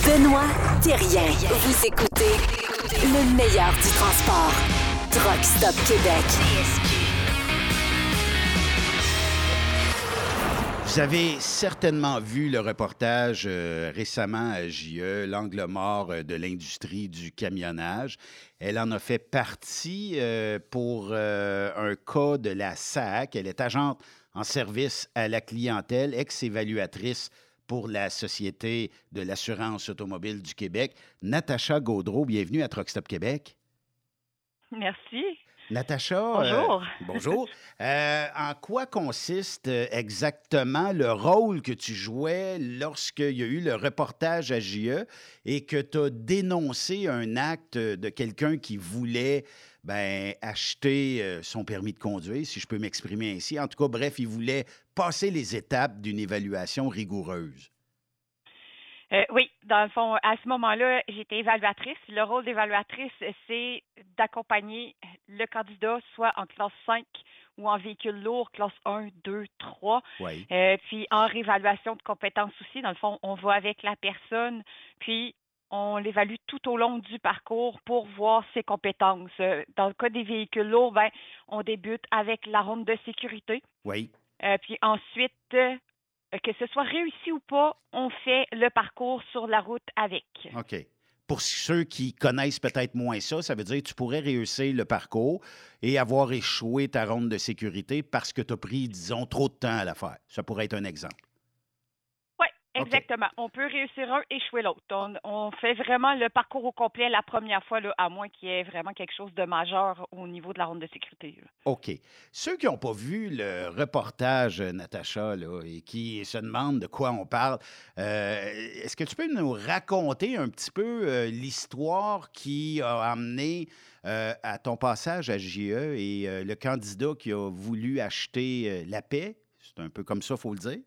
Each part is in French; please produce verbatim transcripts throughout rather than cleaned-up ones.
Benoît Thérien. Vous écoutez le meilleur du transport. Truck Stop Québec. Vous avez certainement vu le reportage euh, récemment à J E, l'angle mort euh, de l'industrie du camionnage. Elle en a fait partie euh, pour euh, un cas de la S A C. Elle est agente en service à la clientèle, ex-évaluatrice pour la Société de l'assurance automobile du Québec. Natacha Gaudreault, bienvenue à Truck Stop Québec. Merci. Natacha, bonjour. Euh, bonjour. Euh, en quoi consiste exactement le rôle que tu jouais lorsqu'il y a eu le reportage à J E et que tu as dénoncé un acte de quelqu'un qui voulait ben, acheter son permis de conduire, si je peux m'exprimer ainsi. En tout cas, bref, il voulait passer les étapes d'une évaluation rigoureuse. Euh, oui, dans le fond, à ce moment-là, j'étais évaluatrice. Le rôle d'évaluatrice, c'est d'accompagner le candidat soit en classe cinq ou en véhicule lourd, classe un, deux, trois. Oui. Euh, puis en réévaluation de compétences aussi. Dans le fond, on va avec la personne, puis on l'évalue tout au long du parcours pour voir ses compétences. Dans le cas des véhicules lourds, ben, on débute avec la ronde de sécurité. Oui. Euh, puis ensuite, euh, que ce soit réussi ou pas, on fait le parcours sur la route avec. OK. Pour ceux qui connaissent peut-être moins ça, ça veut dire que tu pourrais réussir le parcours et avoir échoué ta ronde de sécurité parce que tu as pris, disons, trop de temps à la faire. Ça pourrait être un exemple. Oui, exactement. Okay. On peut réussir un, échouer l'autre. On, on fait vraiment le parcours au complet la première fois, là, à moins qu'il y ait vraiment quelque chose de majeur au niveau de la ronde de sécurité. Là. OK. Ceux qui n'ont pas vu le reportage, Natacha, là, et qui se demandent de quoi on parle, euh, est-ce que tu peux nous raconter un petit peu euh, l'histoire qui a amené euh, à ton passage à J E et euh, le candidat qui a voulu acheter euh, la paix? C'est un peu comme ça, il faut le dire.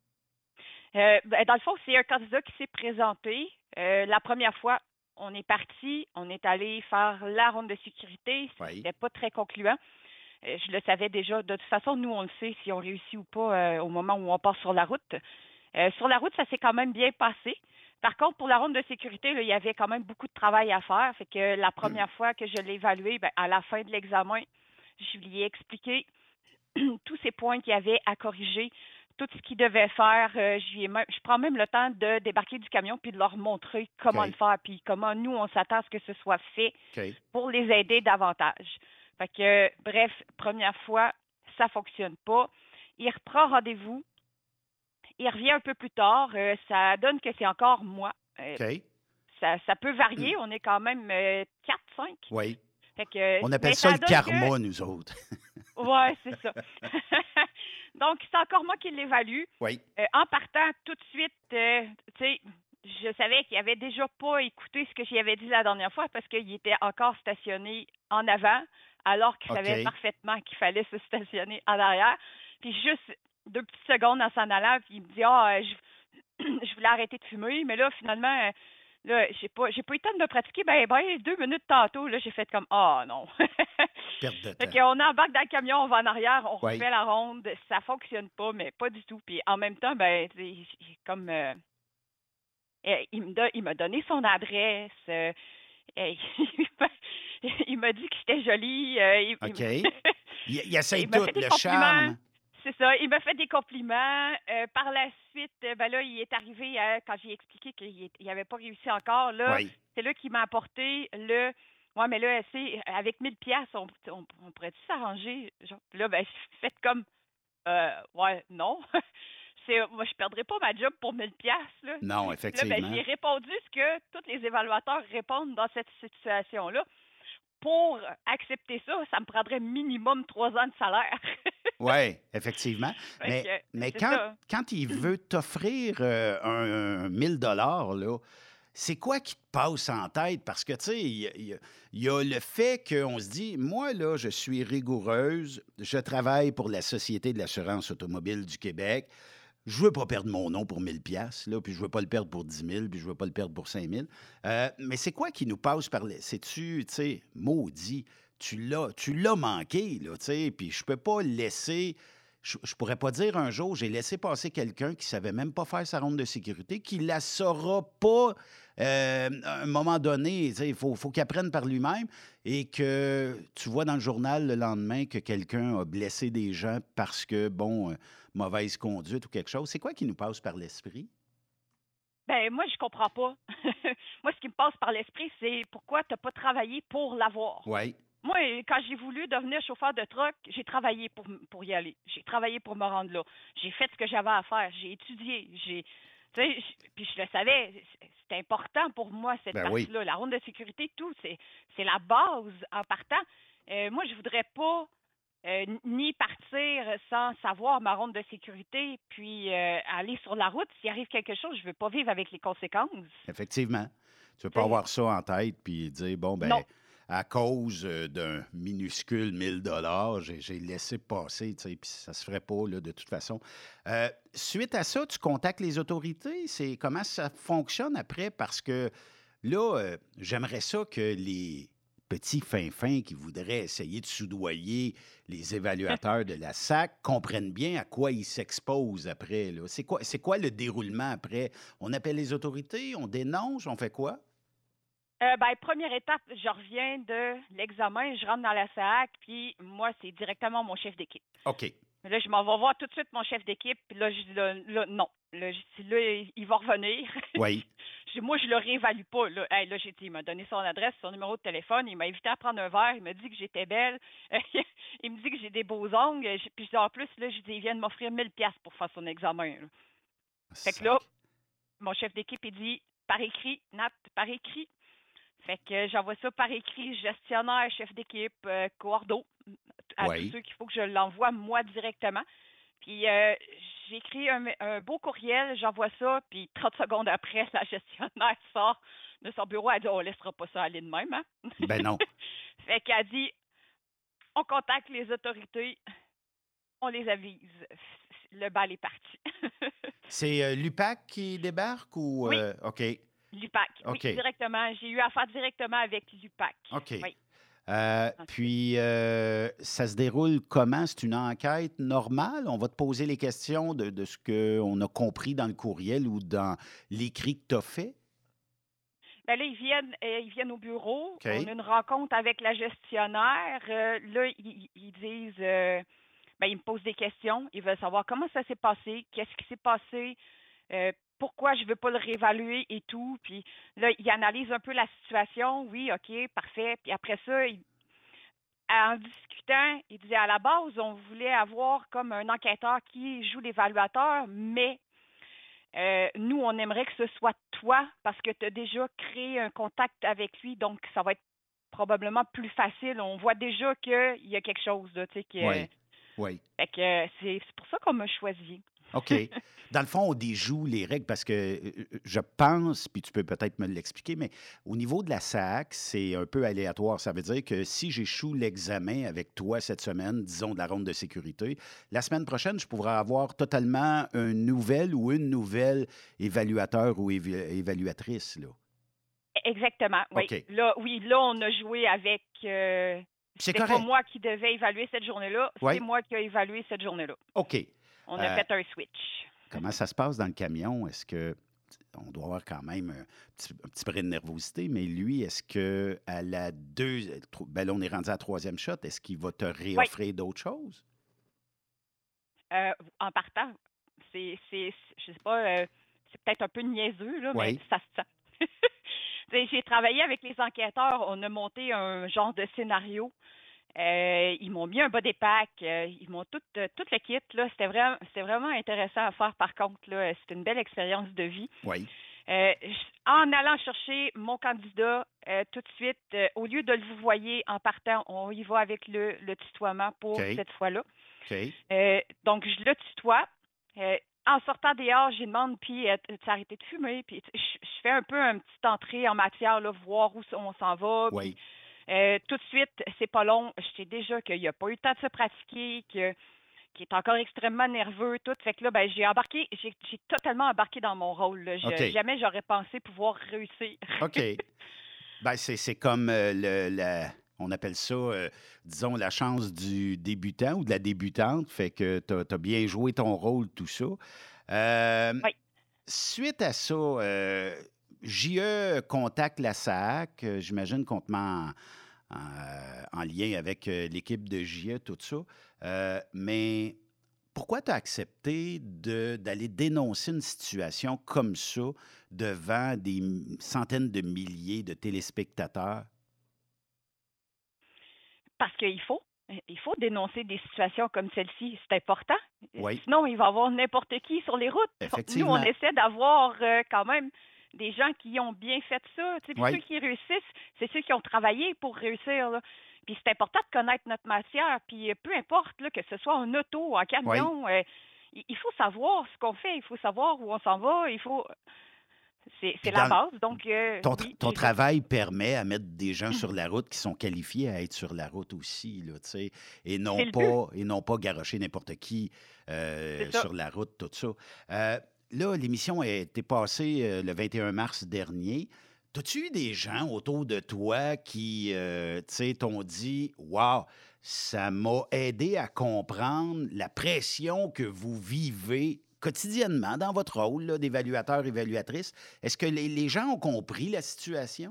Euh, ben, dans le fond, c'est un candidat qui s'est présenté. Euh, la première fois, on est parti, on est allé faire la ronde de sécurité. Oui. C'était pas très concluant. Euh, je le savais déjà. De toute façon, nous, on le sait si on réussit ou pas euh, au moment où on passe sur la route. Euh, sur la route, ça s'est quand même bien passé. Par contre, pour la ronde de sécurité, là, il y avait quand même beaucoup de travail à faire. Fait que la première fois que je l'ai évalué, ben, à la fin de l'examen, je lui ai expliqué tous ces points qu'il y avait à corriger, tout ce qu'il devait faire. Euh, je, lui ai même, je prends même le temps de débarquer du camion puis de leur montrer comment Okay. le faire puis comment nous, on s'attend à ce que ce soit fait Okay. pour les aider davantage. Fait que, bref, première fois, ça ne fonctionne pas. Il reprend rendez-vous. Il revient un peu plus tard. Euh, ça donne que c'est encore moi. Euh, OK. ça, ça peut varier. On est quand même euh, quatre, cinq. Oui. Fait que, On appelle mais ça, ça le donne karma, que... nous autres. Oui, c'est ça. Donc, c'est encore moi qui l'évalue. Oui. Euh, en partant tout de suite, euh, tu sais, je savais qu'il n'avait déjà pas écouté ce que j'y avais dit la dernière fois parce qu'il était encore stationné en avant, alors qu'il OK. savait parfaitement qu'il fallait se stationner en arrière. Puis juste deux petites secondes en s'en allant, puis il me dit « Ah, je, je voulais arrêter de fumer, mais là, finalement... » Là, j'ai pas, j'ai pas eu le temps de me pratiquer. Ben, ben, deux minutes tantôt, là, j'ai fait comme, ah, oh, non. Perte de temps. Fait qu'on embarque dans le camion, on va en arrière, on Oui. refait la ronde. Ça fonctionne pas, mais pas du tout. Puis en même temps, ben, j'ai comme, euh, il me don, il m'a donné son adresse. Euh, il m'a dit que j'étais jolie. Euh, il, OK. Il, il, il essaye il tout, fait des le compliments. charme. C'est ça. Il m'a fait des compliments. Euh, par la suite, ben là, il est arrivé à, quand j'ai expliqué qu'il n'avait pas réussi encore. Là, oui. c'est là qu'il m'a apporté le. Ouais, mais là, c'est avec mille piastres, on, on, on pourrait-tu s'arranger? Genre, là, ben, je fais comme. Euh, ouais, non. c'est, moi, je perdrais pas ma job pour mille piastres. Là. Non, effectivement. Là, ben, j'ai répondu ce que tous les évaluateurs répondent dans cette situation-là. Pour accepter ça, ça me prendrait minimum trois ans de salaire. Oui, effectivement. Mais, que, mais quand, quand il veut t'offrir euh, un, un mille dollars, là, c'est quoi qui te passe en tête? Parce que, tu sais, il y, y, y a le fait qu'on se dit, moi, là, je suis rigoureuse, je travaille pour la Société de l'assurance automobile du Québec. Je veux pas perdre mon nom pour mille piastres, là, puis je veux pas le perdre pour dix mille, puis je veux pas le perdre pour cinq mille. Euh, mais c'est quoi qui nous passe par les... C'est-tu, tu sais, maudit, tu l'as, tu l'as manqué, là, tu sais, puis je peux pas laisser... je, je pourrais pas dire un jour, j'ai laissé passer quelqu'un qui savait même pas faire sa ronde de sécurité, qui la saura pas euh, à un moment donné. Il faut, faut qu'il apprenne par lui-même et que tu vois dans le journal le lendemain que quelqu'un a blessé des gens parce que, bon, euh, mauvaise conduite ou quelque chose. C'est quoi qui nous passe par l'esprit? Ben moi, je comprends pas. Moi, ce qui me passe par l'esprit, c'est pourquoi tu n'as pas travaillé pour l'avoir. Oui. Moi, quand j'ai voulu devenir chauffeur de truck, j'ai travaillé pour, pour y aller. J'ai travaillé pour me rendre là. J'ai fait ce que j'avais à faire. J'ai étudié. J'ai, tu sais, j- puis je le savais. C'est c'est important pour moi, cette Ben oui. partie-là. La ronde de sécurité, tout, c'est, c'est la base en partant. Euh, moi, je voudrais pas euh, ni partir sans savoir ma ronde de sécurité, puis euh, aller sur la route. S'il arrive quelque chose, je veux pas vivre avec les conséquences. Effectivement. Tu ne veux Tu pas sais, avoir ça en tête puis dire, bon, ben non. à cause euh, d'un minuscule mille dollars, j'ai j'ai laissé passer, tu sais, puis ça se ferait pas, là, de toute façon. Euh, suite à ça, tu contactes les autorités? C'est comment ça fonctionne après? Parce que là, euh, j'aimerais ça que les petits fins-fins qui voudraient essayer de soudoyer les évaluateurs de la S A C comprennent bien à quoi ils s'exposent après, là. C'est quoi, c'est quoi le déroulement après? On appelle les autorités, on dénonce, on fait quoi? Euh, ben, première étape, je reviens de l'examen, je rentre dans la S A C, puis moi, c'est directement mon chef d'équipe. OK. Là, je m'en vais voir tout de suite mon chef d'équipe, puis là, je dis là, là, non. Là, je dis là, il il va revenir. Oui. Je dis, moi, je le réévalue pas. Là, hey, là j'ai dit, il m'a donné son adresse, son numéro de téléphone, il m'a invité à prendre un verre, il m'a dit que j'étais belle, il me dit que j'ai des beaux ongles, Je- puis je dis, en plus, là, je dis, il vient de m'offrir mille piastres pour faire son examen. Là. Fait que là, Sac. mon chef d'équipe, il dit, par écrit, Nat, par écrit. Fait que j'envoie ça par écrit, gestionnaire, chef d'équipe, euh, cordeau, à tous Oui. ceux qu'il faut que je l'envoie moi directement. Puis euh, j'écris un, un beau courriel, j'envoie ça, puis trente secondes après, la gestionnaire sort de son bureau, elle dit on laissera pas ça aller de même, hein? Ben non. Fait qu'elle dit on contacte les autorités, on les avise. Le bal est parti. C'est euh, l'U P A C qui débarque ou... Oui, euh, OK. l'U P A C, oui, OK. directement. J'ai eu affaire directement avec l'U P A C. OK. Oui. Euh, Ensuite. puis, euh, ça se déroule comment? C'est une enquête normale? On va te poser les questions de, de ce qu'on a compris dans le courriel ou dans l'écrit que tu as fait? Ben là, ils viennent, euh, ils viennent au bureau. OK. On a une rencontre avec la gestionnaire. Euh, là, ils, ils disent, euh, ben, ils me posent des questions. Ils veulent savoir comment ça s'est passé, qu'est-ce qui s'est passé, euh, pourquoi je veux pas le réévaluer et tout. Puis là, ils analysent un peu la situation. Oui, OK, parfait. Puis après ça, ils- en discutant, ils disaient à la base, on voulait avoir comme un enquêteur qui joue l'évaluateur, mais euh, nous, on aimerait que ce soit toi parce que tu as déjà créé un contact avec lui, donc ça va être probablement plus facile. On voit déjà qu'il y a quelque chose, là, tu sais, que, Oui. Oui. fait que euh, c'est c'est pour ça qu'on m'a choisi. OK. Dans le fond, on déjoue les règles parce que euh, je pense, puis tu peux peut-être me l'expliquer, mais au niveau de la S A C, c'est un peu aléatoire. Ça veut dire que si j'échoue l'examen avec toi cette semaine, disons de la ronde de sécurité, la semaine prochaine, je pourrais avoir totalement un nouvel ou une nouvelle évaluateur ou évi- évaluatrice, là. Exactement, oui. OK. Là, oui, là, on a joué avec. Euh, C'est c'était pas correct. moi qui devais évaluer cette journée-là, Oui. c'est moi qui ai évalué cette journée-là. OK. On a Euh, fait un switch. Comment ça se passe dans le camion? Est-ce que on doit avoir quand même un petit, un petit brin de nervosité, mais lui, est-ce que à la deux, ben là, on est rendu à la troisième shot, est-ce qu'il va te Oui. réoffrir d'autres choses? Euh, en partant, c'est, c'est, je sais pas, euh, c'est peut-être un peu niaiseux, là, mais Oui. ça se sent. Tu sais, j'ai travaillé avec les enquêteurs, on a monté un genre de scénario. Euh, ils m'ont mis un bas d'épaque, euh, ils m'ont tout, euh, tout le kit, là. C'était vraiment, c'était vraiment intéressant à faire, par contre, là. C'était une belle expérience de vie. Oui. Euh, j- en allant chercher mon candidat euh, tout de suite, euh, au lieu de le vous voyez en partant, on y va avec le, le tutoiement pour OK. cette fois-là. OK. Euh, donc, je le tutoie. Euh, en sortant dehors, j'ai demande, puis euh, tu as arrêté de fumer, puis je, je fais un peu une petite entrée en matière, là, voir où on s'en va. Puis Oui. euh, tout de suite, c'est pas long. Je sais déjà qu'il n'a pas eu le temps de se pratiquer, que qui est encore extrêmement nerveux, tout. Fait que là, ben, j'ai embarqué, j'ai, j'ai totalement embarqué dans mon rôle. Là. Je- OK. Jamais j'aurais pensé pouvoir réussir. OK. Ben, c'est, c'est comme euh, le, la- On appelle ça, euh, disons, la chance du débutant ou de la débutante. Fait que tu as bien joué ton rôle, tout ça. Euh, Oui. Suite à ça, euh, J E contacte la S A A C. euh, J'imagine qu'on te met en, en- en lien avec euh, l'équipe de J E, tout ça. Euh, mais pourquoi tu as accepté de- d'aller dénoncer une situation comme ça devant des m- centaines de milliers de téléspectateurs? Parce qu'il faut. Il faut dénoncer des situations comme celle-ci. C'est important. Oui, Sinon, il va y avoir n'importe qui sur les routes. Nous, on effectivement. essaie d'avoir euh, quand même des gens qui ont bien fait ça. Tu sais, puis ceux Oui, qui réussissent, c'est ceux qui ont travaillé pour réussir, là. Puis c'est important de connaître notre matière. Puis euh, peu importe là, que ce soit en auto, en oui. camion, euh, il il faut savoir ce qu'on fait. Il faut savoir où on s'en va. Il faut. C'est Puis c'est la dans, base. Donc, euh, ton, tra- oui. ton Puis je- travail permet à mettre des gens sur la route qui sont qualifiés à être sur la route aussi, là, tu sais, et non c'est le but. pas, et non pas garrocher n'importe qui C'est euh, ça. sur la route, tout ça. Euh, Là, l'émission a été passée euh, le vingt et un mars dernier. As-tu eu des gens autour de toi qui, euh, tu sais, t'ont dit, wow, ça m'a aidé à comprendre la pression que vous vivez quotidiennement dans votre rôle là, d'évaluateur, évaluatrice? Est-ce que les, les gens ont compris la situation?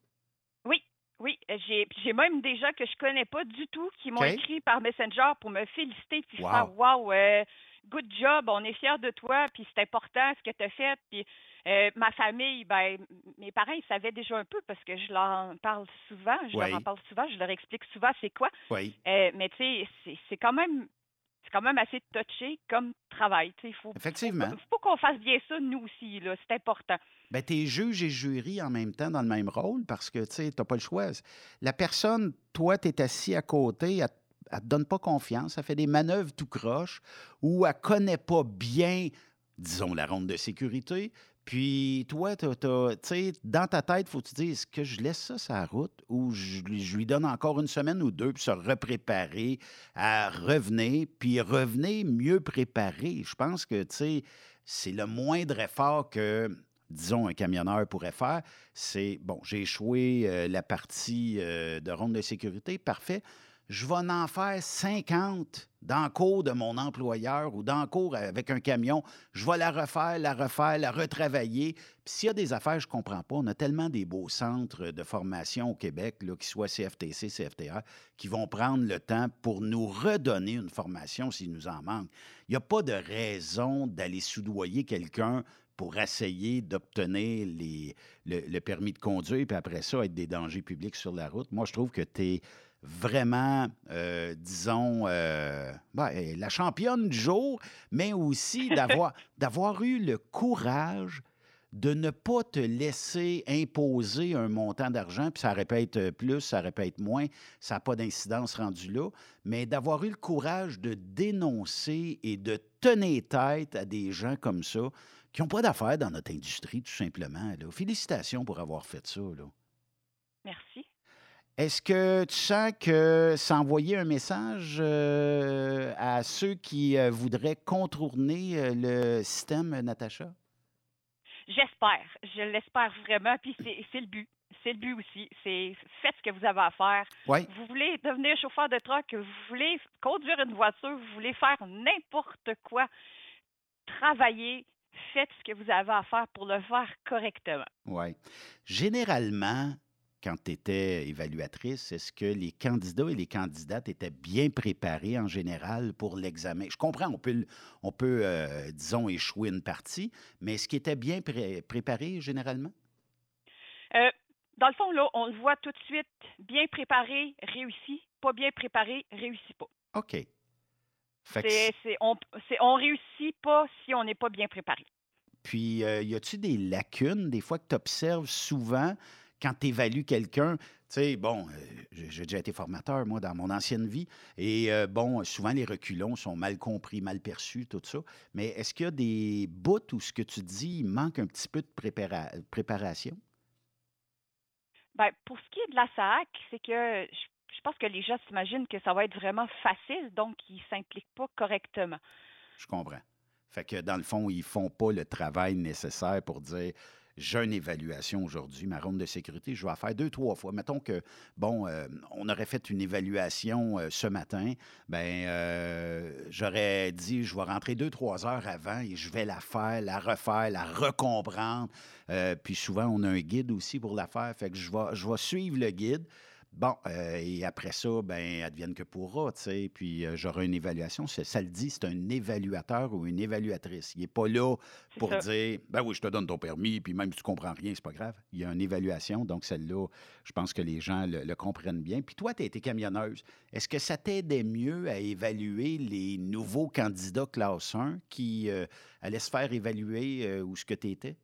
Oui, oui. euh, J'ai puis j'ai même des gens que je connais pas du tout qui m'ont OK? écrit par Messenger pour me féliciter puis faire Wow. wow, euh, good job, on est fiers de toi, puis c'est important ce que tu as fait. Puis euh, ma famille, ben m- mes parents, ils savaient déjà un peu parce que je leur en parle souvent, je leur en Oui, parle souvent, je leur explique souvent c'est quoi. oui. Euh, mais tu sais, c'est c'est quand même c'est quand même assez touché comme travail. Tu sais, il faut, faut, Effectivement. faut qu'on fasse bien ça nous aussi, là. C'est important. Ben, t'es juge et jury en même temps dans le même rôle parce que, tu sais, t'as pas le choix. La personne, toi, t'es assis à côté, elle, elle te donne pas confiance, elle fait des manœuvres tout croche ou elle connaît pas bien, disons, la ronde de sécurité. Puis toi, t'as, t'as- tu sais, dans ta tête, faut que tu te dises, est-ce que je laisse ça sur la route ou je, lui je lui donne encore une semaine ou deux pour se repréparer à revenir, puis revenir mieux préparé. Je pense que, tu sais, c'est le moindre effort que, disons, un camionneur pourrait faire. C'est, bon, j'ai échoué euh, la partie euh, de ronde de sécurité, parfait. Je vais en faire cinquante dans le cours de mon employeur ou dans le cours avec un camion. Je vais la refaire, la refaire, la retravailler. Puis s'il y a des affaires que je ne comprends pas, on a tellement des beaux centres de formation au Québec, là, qui soient C F T C, C F T R, qui vont prendre le temps pour nous redonner une formation s'il nous en manque. Il n'y a pas de raison d'aller soudoyer quelqu'un pour essayer d'obtenir les, le, le permis de conduire, puis après ça, être des dangers publics sur la route. Moi, je trouve que tu es vraiment, euh, disons, euh, ben, la championne du jour, mais aussi d'avoir, d'avoir eu le courage de ne pas te laisser imposer un montant d'argent, puis ça répète plus, ça répète moins, ça n'a pas d'incidence rendue là, mais d'avoir eu le courage de dénoncer et de tenir tête à des gens comme ça qui n'ont pas d'affaires dans notre industrie, tout simplement. Là. Félicitations pour avoir fait ça. Là. Merci. Est-ce que tu sens que ça envoyait un message euh, à ceux qui euh, voudraient contourner euh, le système, Natacha? J'espère. Je l'espère vraiment. Puis c'est c'est le but. C'est le but aussi. C'est faites ce que vous avez à faire. Oui, Vous voulez devenir chauffeur de truck, vous voulez conduire une voiture, vous voulez faire n'importe quoi. Travaillez. Faites ce que vous avez à faire pour le faire correctement. oui. Généralement, quand tu étais évaluatrice, est-ce que les candidats et les candidates étaient bien préparés en général pour l'examen? Je comprends, on peut, le- on peut euh, disons, échouer une partie, mais est-ce qu'ils étaient bien pré- préparés généralement? Euh, dans le fond, là, on le voit tout de suite. Bien préparé, réussi. Pas bien préparé, réussit pas. OK. Fait que C'est, c- c'est, on, c'est, on réussit pas si on n'est pas bien préparé. puis, euh, y a-tu des lacunes, des fois, que tu observes souvent quand tu évalues quelqu'un? Tu sais, bon, euh, j'ai j'ai déjà été formateur, moi, dans mon ancienne vie. Et euh, bon, souvent, les reculons sont mal compris, mal perçus, tout ça. Mais est-ce qu'il y a des bouts où ce que tu dis, il manque un petit peu de prépara- préparation? Ben, pour ce qui est de la S A A C, c'est que je, je pense que les gens s'imaginent que ça va être vraiment facile, donc ils ne s'impliquent pas correctement. Je comprends. Fait que dans le fond, ils font pas le travail nécessaire pour dire j'ai une évaluation aujourd'hui, ma ronde de sécurité, je vais la faire deux, trois fois. Mettons que, bon, euh, on aurait fait une évaluation euh, ce matin, ben euh, j'aurais dit, je vais rentrer deux, trois heures avant et je vais la faire, la refaire, la recomprendre. Euh, puis souvent, on a un guide aussi pour la faire, fait que je vais, je vais suivre le guide. Bon, euh, et après ça, ben, advienne que pourra, tu sais, puis euh, j'aurai une évaluation. Ça, ça le dit, c'est un évaluateur ou une évaluatrice. Il n'est pas là C'est pour ça. dire, ben oui, je te donne ton permis, puis même si tu comprends rien, c'est pas grave. Il y a une évaluation, donc celle-là, je pense que les gens le, le comprennent bien. Puis toi, tu as été camionneuse. Est-ce que ça t'aidait mieux à évaluer les nouveaux candidats classe un qui euh, allaient se faire évaluer euh, où ce que tu étais?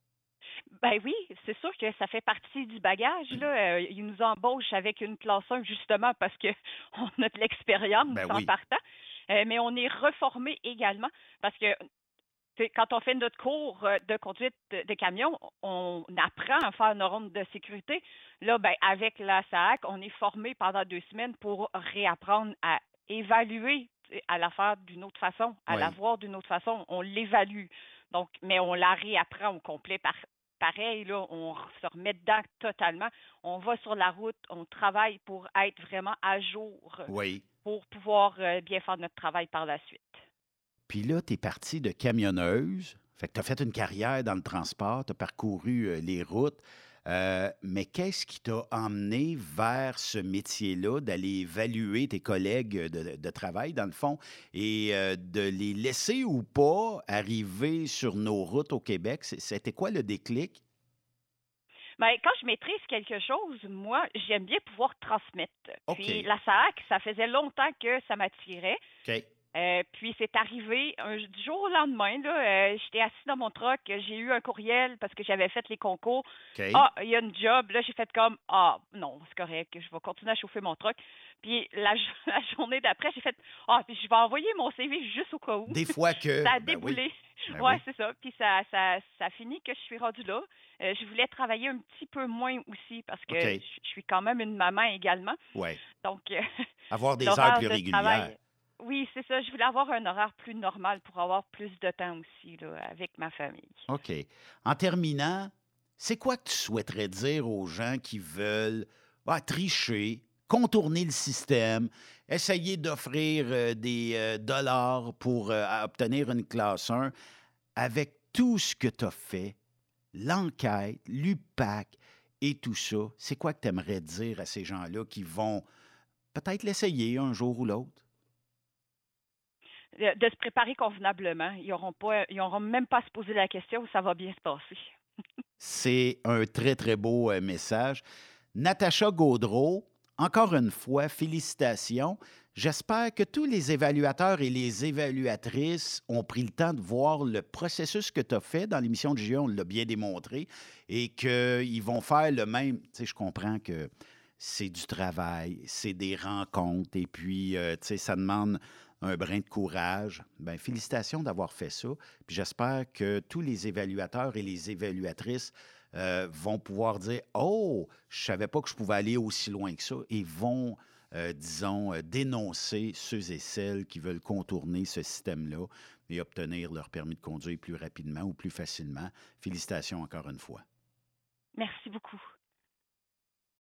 Ben oui, c'est sûr que ça fait partie du bagage, là. Euh, ils nous embauchent avec une classe un justement parce que on a de l'expérience Ben en oui, partant. Euh, mais on est reformé également parce que tu sais, quand on fait notre cours euh, de conduite de, de camion, on apprend à faire nos rondes de sécurité. Là, ben, avec la S A A C, on est formé pendant deux semaines pour réapprendre à évaluer, tu sais, à la faire d'une autre façon, à la oui. voir d'une autre façon. On l'évalue. Donc, mais on la réapprend au complet par pareil, là, on se remet dedans totalement. On va sur la route, on travaille pour être vraiment à jour, Oui. pour pouvoir euh, bien faire notre travail par la suite. Puis là, tu es partie de camionneuse. Fait que tu as fait une carrière dans le transport, tu as parcouru euh, les routes. Euh, mais qu'est-ce qui t'a emmené vers ce métier-là, d'aller évaluer tes collègues de, de travail, dans le fond, et euh, de les laisser ou pas arriver sur nos routes au Québec? C'est- C'était quoi le déclic? Ben, quand je maîtrise quelque chose, moi, j'aime bien pouvoir transmettre. OK. Puis la S A A C, ça faisait longtemps que ça m'attirait. OK. Euh, puis c'est arrivé un, du jour au lendemain, là, euh, j'étais assis dans mon truck, j'ai eu un courriel parce que j'avais fait les concours. OK. Ah, il y a une job. Là, j'ai fait comme, ah, non, c'est correct, je vais continuer à chauffer mon truck. Puis la, jo- la journée d'après, j'ai fait, ah, puis je vais envoyer mon C V juste au cas où. Des fois que. Ça a Ben oui. déboulé. Ben Ouais, oui. c'est ça. Puis ça, ça, ça a fini que je suis rendue là. Euh, je voulais travailler un petit peu moins aussi parce que je OK. je suis quand même une maman également. Ouais. Donc, euh, Avoir des heures l'horaire plus de régulières. travail, oui, c'est ça. Je voulais avoir un horaire plus normal pour avoir plus de temps aussi là, avec ma famille. OK. En terminant, c'est quoi que tu souhaiterais dire aux gens qui veulent ah, tricher, contourner le système, essayer d'offrir euh, des euh, dollars pour euh, à obtenir une classe un avec tout ce que tu as fait, l'enquête, l'U P A C et tout ça? C'est quoi que tu aimerais dire à ces gens-là qui vont peut-être l'essayer un jour ou l'autre? De, de se préparer convenablement. Ils n'auront pas, ils auront même pas à se poser la question, ça va bien se passer. C'est un très, très beau euh, message. Natacha Gaudreau, encore une fois, félicitations. J'espère que tous les évaluateurs et les évaluatrices ont pris le temps de voir le processus que tu as fait dans l'émission de J A, on l'a bien démontré, et qu'ils vont faire le même. Tu sais, je comprends que c'est du travail, c'est des rencontres, et puis, euh, tu sais, ça demande un brin de courage. Bien, félicitations d'avoir fait ça. Puis j'espère que tous les évaluateurs et les évaluatrices euh, vont pouvoir dire oh, je savais pas que je pouvais aller aussi loin que ça, et vont, euh, disons, euh, dénoncer ceux et celles qui veulent contourner ce système-là et obtenir leur permis de conduire plus rapidement ou plus facilement. Félicitations encore une fois. Merci beaucoup.